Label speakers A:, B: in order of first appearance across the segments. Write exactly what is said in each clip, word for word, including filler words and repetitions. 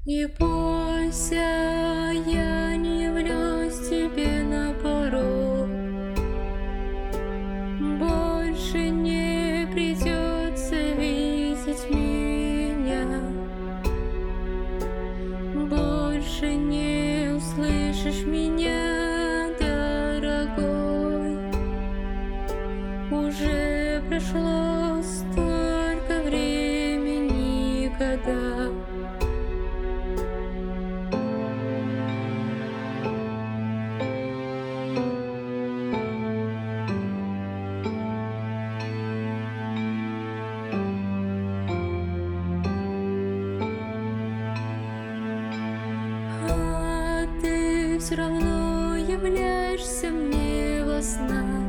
A: Не бойся, я не явлюсь тебе на порог. Больше не придется видеть меня, больше не услышишь меня, дорогой. Уже прошло столько времени, года. Все равно являешься мне во снах,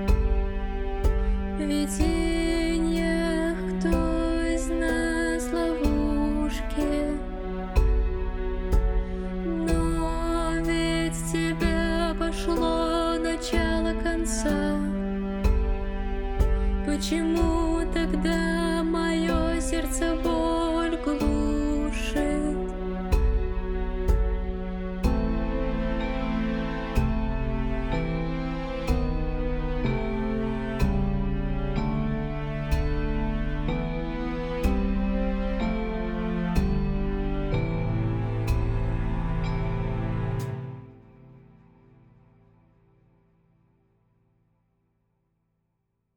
A: в видениях. Кто из нас в ловушке? Но ведь с тебя пошло начало конца. Почему тогда мое сердце боль глушит?